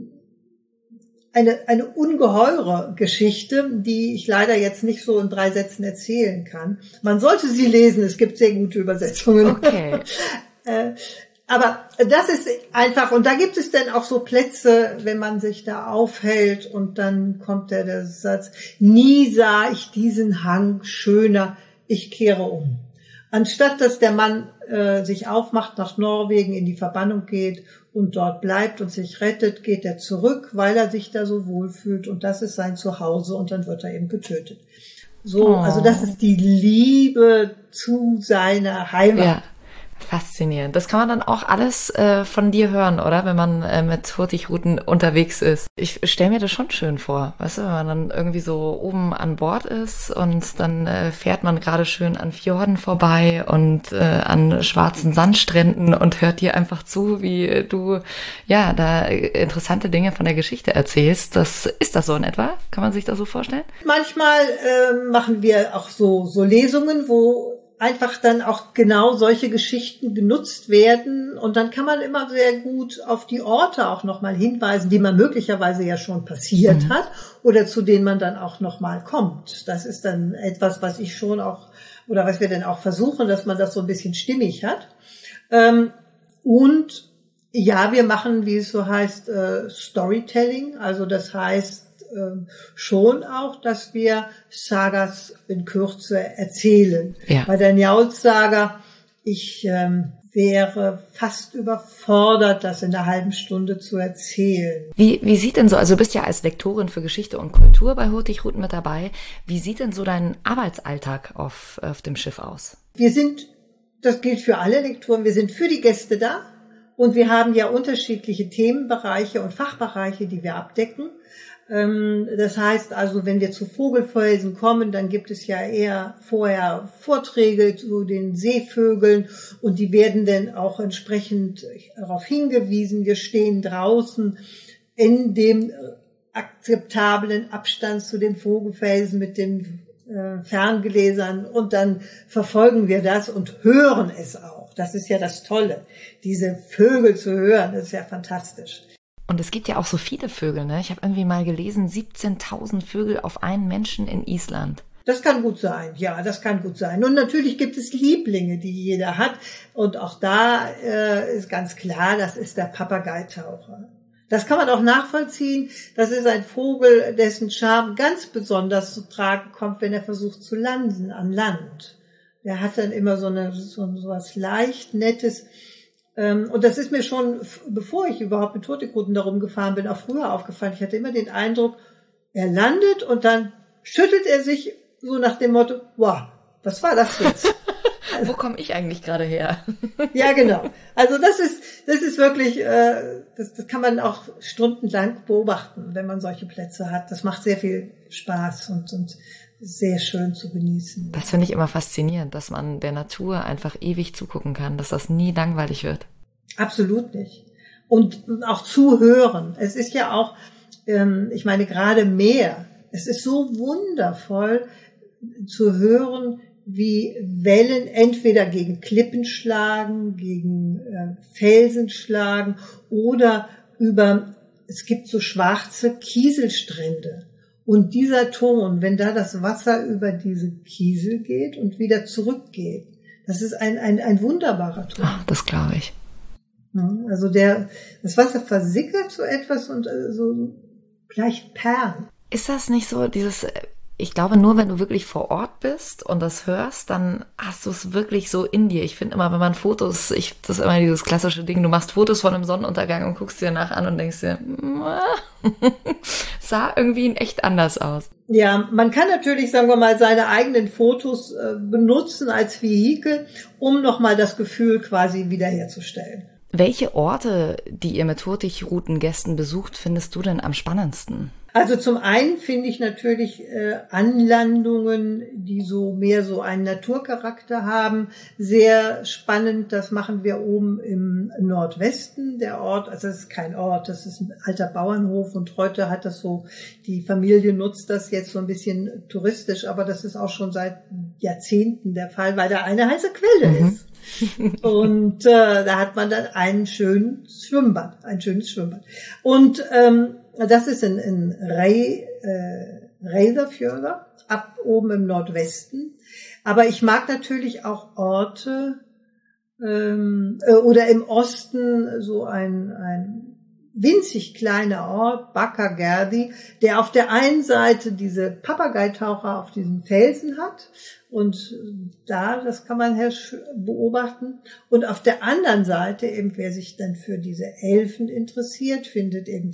eine ungeheure Geschichte, die ich leider jetzt nicht so in 3 Sätzen erzählen kann. Man sollte sie lesen, es gibt sehr gute Übersetzungen. Okay. Aber das ist einfach, und da gibt es dann auch so Plätze, wenn man sich da aufhält und dann kommt der Satz, nie sah ich diesen Hang schöner, ich kehre um. Anstatt dass der Mann sich aufmacht, nach Norwegen in die Verbannung geht und dort bleibt und sich rettet, geht er zurück, weil er sich da so wohlfühlt und das ist sein Zuhause und dann wird er eben getötet. So, Also das ist die Liebe zu seiner Heimat. Ja. Faszinierend. Das kann man dann auch alles von dir hören, oder? Wenn man mit Hurtigruten unterwegs ist. Ich stelle mir das schon schön vor, weißt du, wenn man dann irgendwie so oben an Bord ist und dann fährt man gerade schön an Fjorden vorbei und an schwarzen Sandstränden und hört dir einfach zu, wie du ja da interessante Dinge von der Geschichte erzählst. Ist das so in etwa? Kann man sich das so vorstellen? Manchmal machen wir auch so Lesungen, wo einfach dann auch genau solche Geschichten genutzt werden und dann kann man immer sehr gut auf die Orte auch nochmal hinweisen, die man möglicherweise ja schon passiert hat oder zu denen man dann auch nochmal kommt. Das ist dann etwas, was ich schon auch oder was wir dann auch versuchen, dass man das so ein bisschen stimmig hat. Und ja, wir machen, wie es so heißt, Storytelling, also das heißt, schon auch, dass wir Sagas in Kürze erzählen. Ja. Bei der Njaul-Saga, ich wäre fast überfordert, das in einer halben Stunde zu erzählen. Wie sieht denn so, also du bist ja als Lektorin für Geschichte und Kultur bei Hurtigruten mit dabei, wie sieht denn so dein Arbeitsalltag auf dem Schiff aus? Das gilt für alle Lektoren, wir sind für die Gäste da und wir haben ja unterschiedliche Themenbereiche und Fachbereiche, die wir abdecken. Das heißt also, wenn wir zu Vogelfelsen kommen, dann gibt es ja eher vorher Vorträge zu den Seevögeln und die werden dann auch entsprechend darauf hingewiesen. Wir stehen draußen in dem akzeptablen Abstand zu den Vogelfelsen mit den Ferngläsern und dann verfolgen wir das und hören es auch. Das ist ja das Tolle, diese Vögel zu hören, das ist ja fantastisch. Und es gibt ja auch so viele Vögel, ne? Ich habe irgendwie mal gelesen, 17.000 Vögel auf einen Menschen in Island. Das kann gut sein, ja, das kann gut sein. Und natürlich gibt es Lieblinge, die jeder hat. Und auch da ist ganz klar, das ist der Papageitaucher. Das kann man auch nachvollziehen. Das ist ein Vogel, dessen Charme ganz besonders zu tragen kommt, wenn er versucht zu landen an Land. Der hat dann immer so was leicht Nettes. Und das ist mir schon, bevor ich überhaupt mit Hurtigruten darum gefahren bin, auch früher aufgefallen. Ich hatte immer den Eindruck, er landet und dann schüttelt er sich so nach dem Motto, wow, was war das jetzt? Wo komme ich eigentlich gerade her? Ja, genau. Also das ist wirklich, das kann man auch stundenlang beobachten, wenn man solche Plätze hat. Das macht sehr viel Spaß und sehr schön zu genießen. Das finde ich immer faszinierend, dass man der Natur einfach ewig zugucken kann, dass das nie langweilig wird. Absolut nicht. Und auch zuhören. Es ist ja auch, ich meine, gerade Meer. Es ist so wundervoll zu hören, wie Wellen entweder gegen Klippen schlagen, gegen Felsen schlagen oder es gibt so schwarze Kieselstrände. Und dieser Ton, wenn da das Wasser über diese Kiesel geht und wieder zurückgeht, das ist ein wunderbarer Ton. Ach, das glaube ich. Also das Wasser versickert so etwas und so gleich Perlen. Ist das nicht so ich glaube, nur wenn du wirklich vor Ort bist und das hörst, dann hast du es wirklich so in dir. Ich finde immer, wenn man das ist immer dieses klassische Ding, du machst Fotos von einem Sonnenuntergang und guckst dir danach an und denkst dir, sah irgendwie in echt anders aus. Ja, man kann natürlich, sagen wir mal, seine eigenen Fotos benutzen als Vehikel, um nochmal das Gefühl quasi wiederherzustellen. Welche Orte, die ihr mit Hurtigruten-Gästen besucht, findest du denn am spannendsten? Also zum einen finde ich natürlich Anlandungen, die mehr so einen Naturcharakter haben, sehr spannend. Das machen wir oben im Nordwesten. Der Ort, also das ist kein Ort, das ist ein alter Bauernhof und heute hat das so, die Familie nutzt das jetzt so ein bisschen touristisch, aber das ist auch schon seit Jahrzehnten der Fall, weil da eine heiße Quelle ist. Und da hat man dann ein schönes Schwimmbad. Und das ist in Reyðarfjörður, ab oben im Nordwesten. Aber ich mag natürlich auch Orte oder im Osten so ein winzig kleiner Ort, Bakkagerði, der auf der einen Seite diese Papageitaucher auf diesen Felsen hat und das kann man beobachten. Und auf der anderen Seite eben, wer sich dann für diese Elfen interessiert, findet eben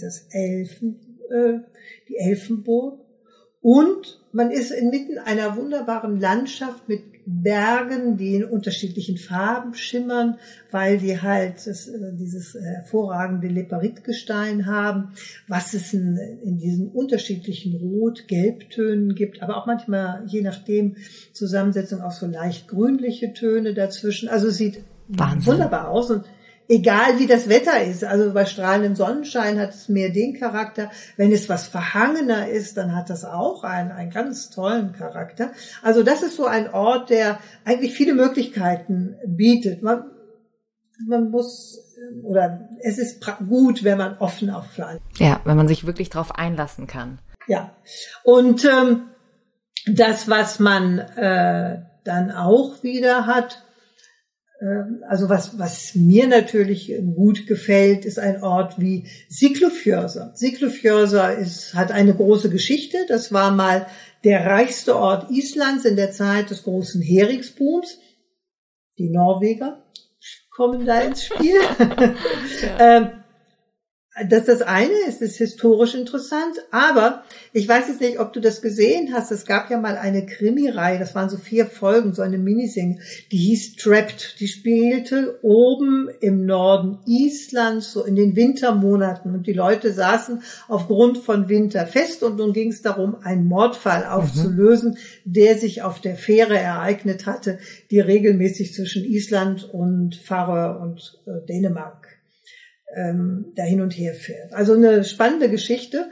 die Elfenburg. Und man ist inmitten einer wunderbaren Landschaft mit Bergen, die in unterschiedlichen Farben schimmern, weil die halt dieses hervorragende Leperitgestein haben, was es in diesen unterschiedlichen Rot-Gelbtönen gibt, aber auch manchmal, je nachdem, Zusammensetzung auch so leicht grünliche Töne dazwischen. Also es sieht wunderbar aus und egal wie das Wetter ist, also bei strahlendem Sonnenschein hat es mehr den Charakter. Wenn es was verhangener ist, dann hat das auch einen ganz tollen Charakter. Also das ist so ein Ort, der eigentlich viele Möglichkeiten bietet. Man muss, oder es ist gut, wenn man offen auf Pflanzen. Ja, wenn man sich wirklich drauf einlassen kann. Ja, und das, was man dann auch wieder hat, also was mir natürlich gut gefällt, ist ein Ort wie Siglufjörður. Siglufjörður hat eine große Geschichte. Das war mal der reichste Ort Islands in der Zeit des großen Heringsbooms. Die Norweger kommen da ins Spiel. Ja. Das eine ist historisch interessant, aber ich weiß jetzt nicht, ob du das gesehen hast. Es gab ja mal eine Krimireihe, das waren so 4 Folgen, so eine Miniserie, die hieß Trapped. Die spielte oben im Norden Islands, so in den Wintermonaten. Und die Leute saßen aufgrund von Winter fest und nun ging es darum, einen Mordfall aufzulösen, der sich auf der Fähre ereignet hatte, die regelmäßig zwischen Island und Färöer und Dänemark da hin und her fährt. Also eine spannende Geschichte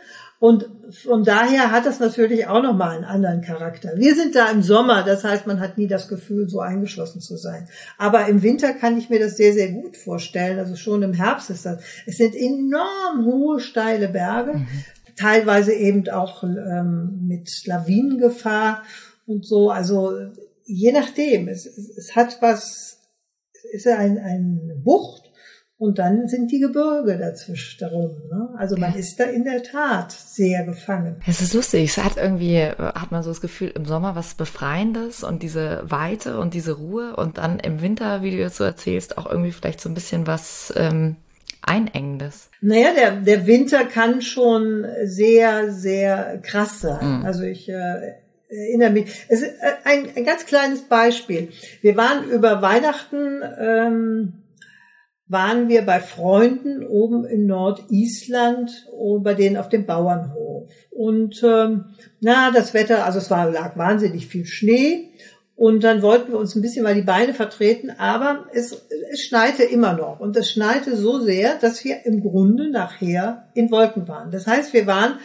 Und von daher hat das natürlich auch nochmal einen anderen Charakter. Wir sind da im Sommer, das heißt, man hat nie das Gefühl, so eingeschlossen zu sein. Aber im Winter kann ich mir das sehr, sehr gut vorstellen. Also schon im Herbst ist das. Es sind enorm hohe, steile Berge, teilweise eben auch mit Lawinengefahr und so. Also je nachdem. Es hat was, es ist eine Bucht. Und dann sind die Gebirge dazwischen darum. Ne? Also man ist da in der Tat sehr gefangen. Es ist lustig. Es hat man so das Gefühl, im Sommer was Befreiendes und diese Weite und diese Ruhe. Und dann im Winter, wie du jetzt so erzählst, auch irgendwie vielleicht so ein bisschen was Einengendes. Naja, der Winter kann schon sehr, sehr krass sein. Also ich erinnere mich. Es ist ein ganz kleines Beispiel. Wir waren über Weihnachten waren wir bei Freunden oben in Nordisland, bei denen auf dem Bauernhof. Und das Wetter, also lag wahnsinnig viel Schnee. Und dann wollten wir uns ein bisschen mal die Beine vertreten, aber es schneite immer noch. Und es schneite so sehr, dass wir im Grunde nachher in Wolken waren. Das heißt, wir waren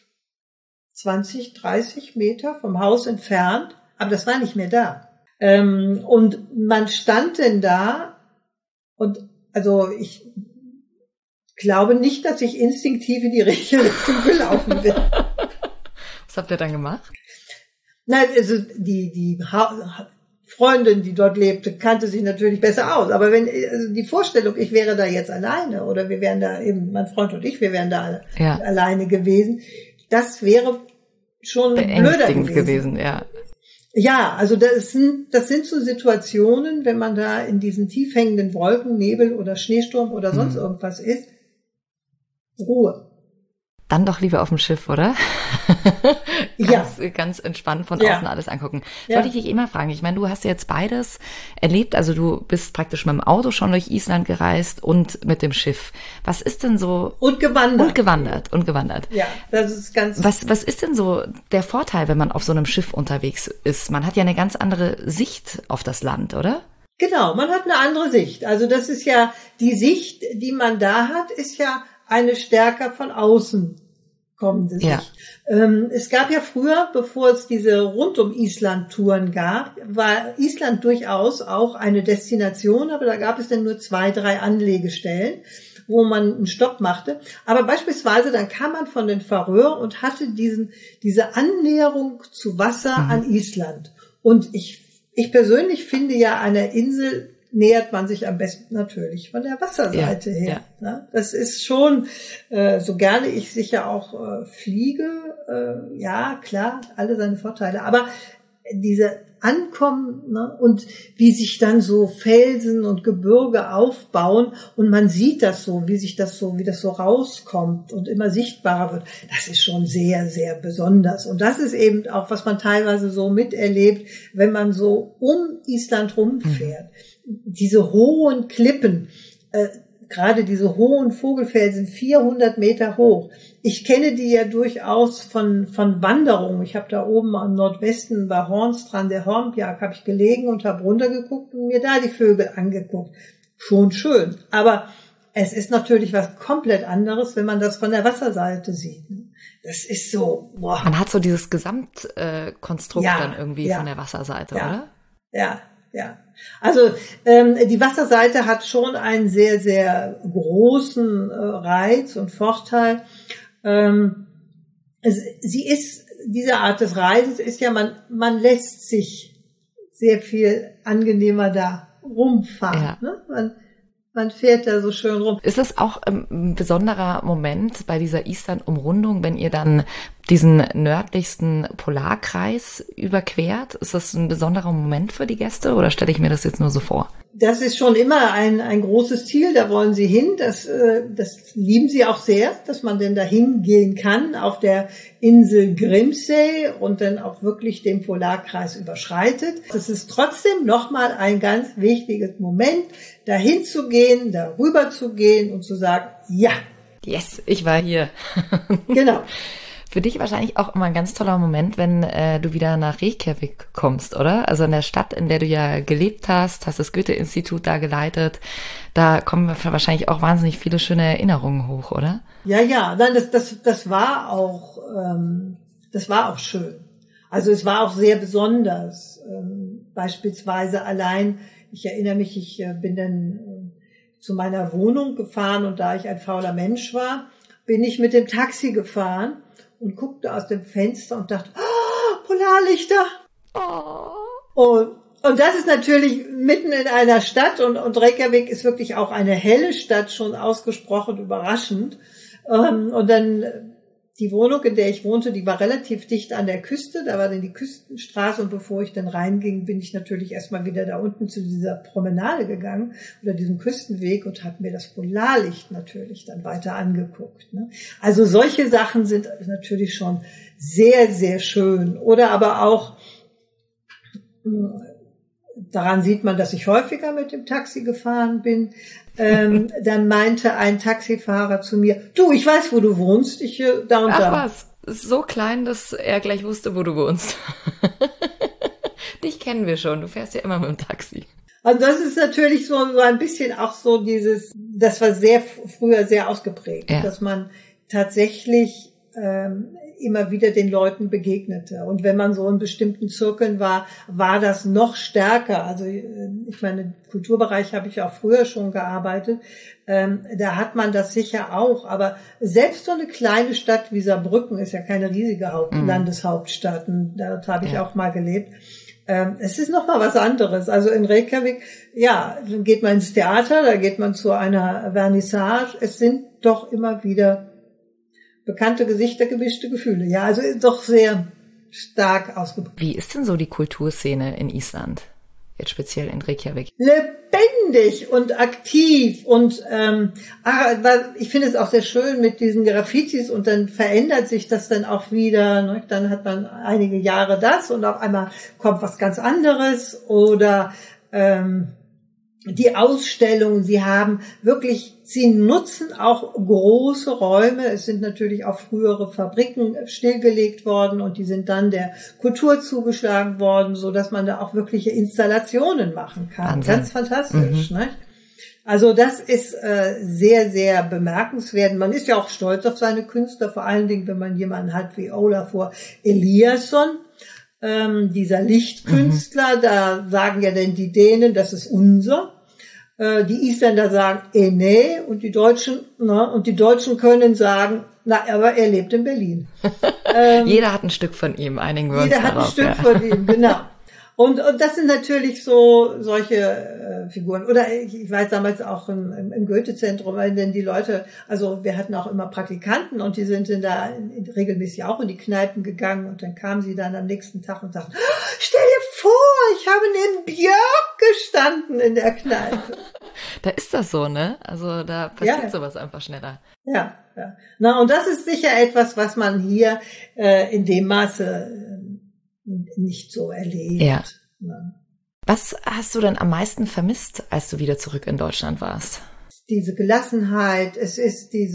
20, 30 Meter vom Haus entfernt, aber das war nicht mehr da. Und man stand denn da und also ich glaube nicht, dass ich instinktiv in die richtige Richtung gelaufen bin. Was habt ihr dann gemacht? Nein, also die Freundin, die dort lebte, kannte sich natürlich besser aus. Aber also die Vorstellung, ich wäre da jetzt alleine oder wir wären da eben, mein Freund und ich, wir wären da alleine gewesen, das wäre schon blöder gewesen. Ja. Ja, also das sind so Situationen, wenn man da in diesen tief hängenden Wolken, Nebel oder Schneesturm oder sonst irgendwas ist, Ruhe. Dann doch lieber auf dem Schiff, oder? Ganz entspannt von außen alles angucken. Wollte ich dich immer fragen, ich meine, du hast jetzt beides erlebt, also du bist praktisch mit dem Auto schon durch Island gereist und mit dem Schiff. Was ist denn so... Und gewandert. Und gewandert. Ja, das ist ganz... Was ist denn so der Vorteil, wenn man auf so einem Schiff unterwegs ist? Man hat ja eine ganz andere Sicht auf das Land, oder? Genau, man hat eine andere Sicht. Also das ist ja, die Sicht, die man da hat, ist ja eine stärker von außen kommende Sicht. Es gab ja früher, bevor es diese Rund-um-Island-Touren gab, war Island durchaus auch eine Destination, aber da gab es dann nur 2, 3 Anlegestellen, wo man einen Stopp machte. Aber beispielsweise, dann kam man von den Färöer und hatte diese Annäherung zu Wasser an Island. Und ich persönlich finde ja, an der Insel nähert man sich am besten natürlich von der Wasserseite her. Ja. Das ist schon, so gerne ich sicher auch fliege, ja klar, alle seine Vorteile, aber diese Ankommen, ne, und wie sich dann so Felsen und Gebirge aufbauen und man sieht das so, wie das so rauskommt und immer sichtbarer wird, das ist schon sehr, sehr besonders. Und das ist eben auch, was man teilweise so miterlebt, wenn man so um Island rumfährt. Diese hohen Klippen, gerade diese hohen Vogelfelsen, 400 Meter hoch. Ich kenne die ja durchaus von Wanderungen. Ich habe da oben am Nordwesten bei Hornstrand, der Hornbjerg, habe ich gelegen und habe runtergeguckt und mir da die Vögel angeguckt. Schon schön. Aber es ist natürlich was komplett anderes, wenn man das von der Wasserseite sieht. Das ist so, boah. Man hat so dieses Gesamtkonstrukt dann irgendwie von der Wasserseite, oder? Ja. Also die Wasserseite hat schon einen sehr, sehr großen Reiz und Vorteil. Diese Art des Reisens ist ja, man lässt sich sehr viel angenehmer da rumfahren. Ja. Ne? Man fährt da so schön rum. Ist es auch ein besonderer Moment bei dieser Island-Umrundung, wenn ihr dann diesen nördlichsten Polarkreis überquert? Ist das ein besonderer Moment für die Gäste oder stelle ich mir das jetzt nur so vor? Das ist schon immer ein großes Ziel, da wollen sie hin. Das lieben sie auch sehr, dass man denn da hingehen kann auf der Insel Grimsey und dann auch wirklich den Polarkreis überschreitet. Es ist trotzdem nochmal ein ganz wichtiges Moment, dahin zu gehen, darüber zu gehen und zu sagen, ja. Yes, ich war hier. Genau. Für dich wahrscheinlich auch immer ein ganz toller Moment, wenn du wieder nach Reykjavik kommst, oder? Also in der Stadt, in der du ja gelebt hast das Goethe-Institut da geleitet. Da kommen wahrscheinlich auch wahnsinnig viele schöne Erinnerungen hoch, oder? Ja, nein, das war auch schön. Also es war auch sehr besonders. Beispielsweise allein, ich erinnere mich, ich bin dann zu meiner Wohnung gefahren und da ich ein fauler Mensch war, bin ich mit dem Taxi gefahren und guckte aus dem Fenster und dachte, oh, Polarlichter. Oh. Und das ist natürlich mitten in einer Stadt und Reykjavik ist wirklich auch eine helle Stadt, schon ausgesprochen überraschend. Und dann die Wohnung, in der ich wohnte, die war relativ dicht an der Küste, da war dann die Küstenstraße und bevor ich dann reinging, bin ich natürlich erstmal wieder da unten zu dieser Promenade gegangen oder diesem Küstenweg und habe mir das Polarlicht natürlich dann weiter angeguckt. Ne? Also solche Sachen sind natürlich schon sehr, sehr schön. Oder aber auch, daran sieht man, dass ich häufiger mit dem Taxi gefahren bin. Dann meinte ein Taxifahrer zu mir, du, ich weiß, wo du wohnst, da und da. Ach was, ist so klein, dass er gleich wusste, wo du wohnst. Dich kennen wir schon, du fährst ja immer mit dem Taxi. Also das ist natürlich so ein bisschen auch so das war früher sehr ausgeprägt, dass man tatsächlich immer wieder den Leuten begegnete. Und wenn man so in bestimmten Zirkeln war das noch stärker. Also ich meine, im Kulturbereich habe ich auch früher schon gearbeitet. Da hat man das sicher auch. Aber selbst so eine kleine Stadt wie Saarbrücken ist ja keine riesige Landeshauptstadt. Und dort habe ich auch mal gelebt. Es ist noch mal was anderes. Also in Reykjavik, dann geht man ins Theater, da geht man zu einer Vernissage. Es sind doch immer wieder bekannte Gesichter, gemischte Gefühle. Ja, also doch sehr stark ausgeprägt. Wie ist denn so die Kulturszene in Island? Jetzt speziell in Reykjavik. Lebendig und aktiv und ich finde es auch sehr schön mit diesen Graffitis und dann verändert sich das dann auch wieder. Ne? Dann hat man einige Jahre das und auf einmal kommt was ganz anderes oder die Ausstellungen, sie nutzen auch große Räume. Es sind natürlich auch frühere Fabriken stillgelegt worden und die sind dann der Kultur zugeschlagen worden, so dass man da auch wirkliche Installationen machen kann. Wahnsinn. Ganz fantastisch, ne? Also das ist sehr, sehr bemerkenswert. Man ist ja auch stolz auf seine Künstler, vor allen Dingen, wenn man jemanden hat wie Ólafur Eliasson. Dieser Lichtkünstler, da sagen ja denn die Dänen, das ist unser. Die Isländer sagen, nee, und die Deutschen können sagen, aber er lebt in Berlin. Jeder hat ein Stück von ihm, einigen wir uns darauf. Jeder hat ein Stück von ihm, genau. Und das sind natürlich so solche Figuren. Oder ich weiß damals auch im Goethe-Zentrum, weil denn die Leute, also wir hatten auch immer Praktikanten und die sind dann da regelmäßig auch in die Kneipen gegangen und dann kamen sie dann am nächsten Tag und sagten, stell dir vor, ich habe neben Björk gestanden in der Kneipe. Da ist das so, ne? Also da passiert sowas einfach schneller. Ja. Na, und das ist sicher etwas, was man hier in dem Maße nicht so erlebt. Ja. Was hast du denn am meisten vermisst, als du wieder zurück in Deutschland warst? Diese Gelassenheit, es ist die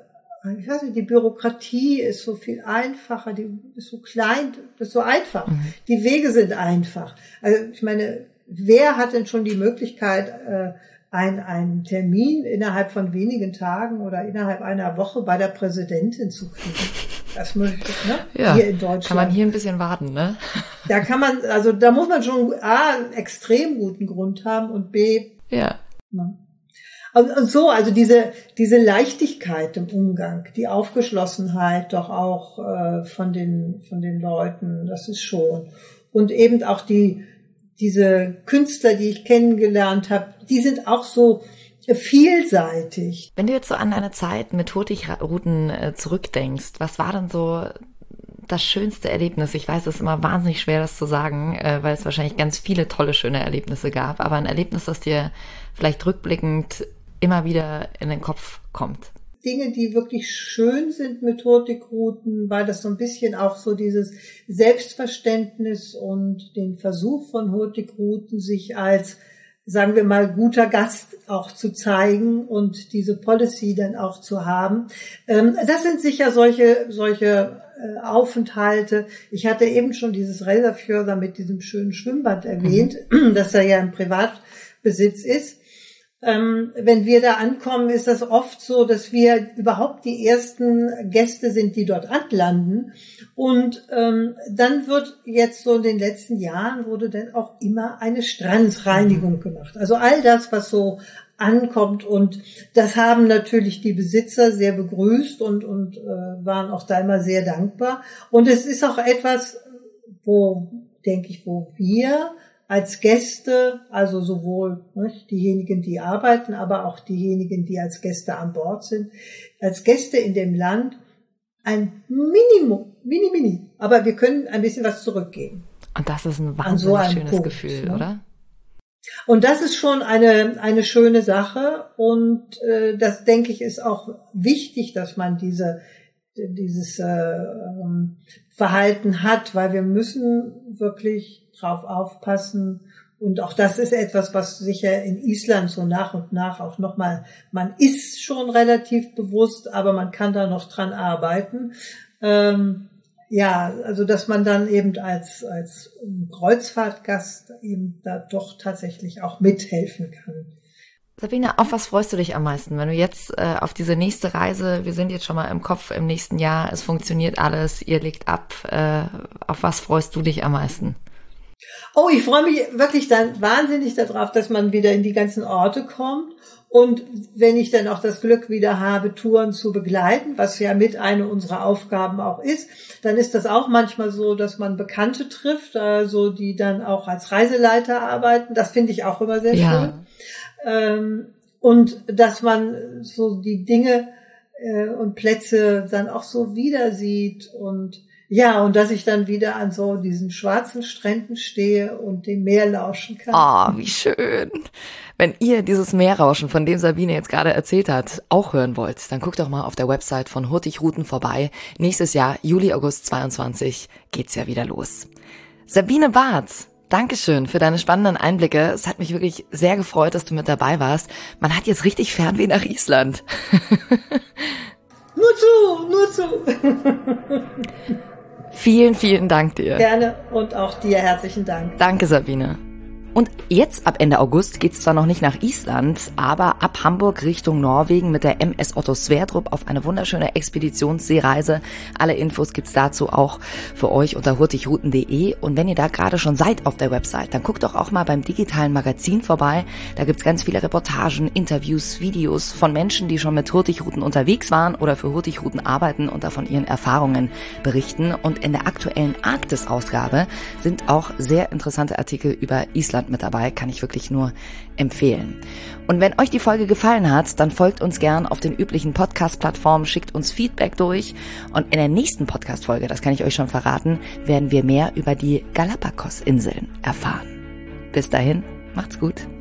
Bürokratie ist so viel einfacher, die ist so klein, das ist so einfach. Die Wege sind einfach. Also ich meine, wer hat denn schon die Möglichkeit, einen Termin innerhalb von wenigen Tagen oder innerhalb einer Woche bei der Präsidentin zu kriegen? Das möchte ich, ne? Ja, hier in Deutschland. Kann man hier ein bisschen warten, ne? Da muss man schon A, einen extrem guten Grund haben und B, ja. Ne? Und so, also diese Leichtigkeit im Umgang, die Aufgeschlossenheit doch auch von den Leuten, das ist schon. Und eben auch diese Künstler, die ich kennengelernt habe, die sind auch so vielseitig. Wenn du jetzt so an deine Zeit mit Hurtigruten zurückdenkst, was war denn so das schönste Erlebnis? Ich weiß, es ist immer wahnsinnig schwer, das zu sagen, weil es wahrscheinlich ganz viele tolle, schöne Erlebnisse gab, aber ein Erlebnis, das dir vielleicht rückblickend immer wieder in den Kopf kommt. Dinge, die wirklich schön sind mit Hurtigruten, weil das so ein bisschen auch so dieses Selbstverständnis und den Versuch von Hurtigruten, sich als sagen wir mal, guter Gast auch zu zeigen und diese Policy dann auch zu haben. Das sind sicher solche Aufenthalte. Ich hatte eben schon dieses Reyðarfjörður mit diesem schönen Schwimmbad erwähnt, dass er ja im Privatbesitz ist. Wenn wir da ankommen, ist das oft so, dass wir überhaupt die ersten Gäste sind, die dort anlanden. Und dann wird jetzt so in den letzten Jahren wurde dann auch immer eine Strandreinigung gemacht. Also all das, was so ankommt, und das haben natürlich die Besitzer sehr begrüßt und waren auch da immer sehr dankbar. Und es ist auch etwas, wo wir als Gäste, also sowohl diejenigen, die arbeiten, aber auch diejenigen, die als Gäste an Bord sind, als Gäste in dem Land ein Mini, aber wir können ein bisschen was zurückgeben. Und das ist ein wahnsinnig schönes Gefühl, ne? Oder? Und das ist schon eine schöne Sache, und das, denke ich, ist auch wichtig, dass man dieses Verhalten hat, weil wir müssen wirklich drauf aufpassen. Und auch das ist etwas, was sicher in Island so nach und nach auch nochmal, man ist schon relativ bewusst, aber man kann da noch dran arbeiten. Also dass man dann eben als Kreuzfahrtgast eben da doch tatsächlich auch mithelfen kann. Sabine, auf was freust du dich am meisten, wenn du jetzt auf diese nächste Reise, wir sind jetzt schon mal im Kopf im nächsten Jahr, es funktioniert alles, ihr legt ab, auf was freust du dich am meisten? Oh, ich freue mich wirklich dann wahnsinnig darauf, dass man wieder in die ganzen Orte kommt, und wenn ich dann auch das Glück wieder habe, Touren zu begleiten, was ja mit eine unserer Aufgaben auch ist, dann ist das auch manchmal so, dass man Bekannte trifft, also die dann auch als Reiseleiter arbeiten. Das finde ich auch immer sehr schön. Und dass man so die Dinge und Plätze dann auch so wieder sieht, und dass ich dann wieder an so diesen schwarzen Stränden stehe und dem Meer lauschen kann. Oh, wie schön. Wenn ihr dieses Meerrauschen, von dem Sabine jetzt gerade erzählt hat, auch hören wollt, dann guckt doch mal auf der Website von Hurtigruten vorbei. Nächstes Jahr, Juli, August 22, geht's ja wieder los. Sabine Barth, Dankeschön für deine spannenden Einblicke. Es hat mich wirklich sehr gefreut, dass du mit dabei warst. Man hat jetzt richtig Fernweh nach Island. Nur zu. Vielen, vielen Dank dir. Gerne, und auch dir herzlichen Dank. Danke, Sabine. Und jetzt ab Ende August geht's zwar noch nicht nach Island, aber ab Hamburg Richtung Norwegen mit der MS Otto Sverdrup auf eine wunderschöne Expeditionsseereise. Alle Infos gibt's dazu auch für euch unter hurtigruten.de. Und wenn ihr da gerade schon seid auf der Website, dann guckt doch auch mal beim digitalen Magazin vorbei. Da gibt's ganz viele Reportagen, Interviews, Videos von Menschen, die schon mit Hurtigruten unterwegs waren oder für Hurtigruten arbeiten und da von ihren Erfahrungen berichten. Und in der aktuellen Arktis-Ausgabe sind auch sehr interessante Artikel über Island mit dabei, kann ich wirklich nur empfehlen. Und wenn euch die Folge gefallen hat, dann folgt uns gern auf den üblichen Podcast-Plattformen, schickt uns Feedback durch, und in der nächsten Podcast-Folge, das kann ich euch schon verraten, werden wir mehr über die Galapagos-Inseln erfahren. Bis dahin, macht's gut.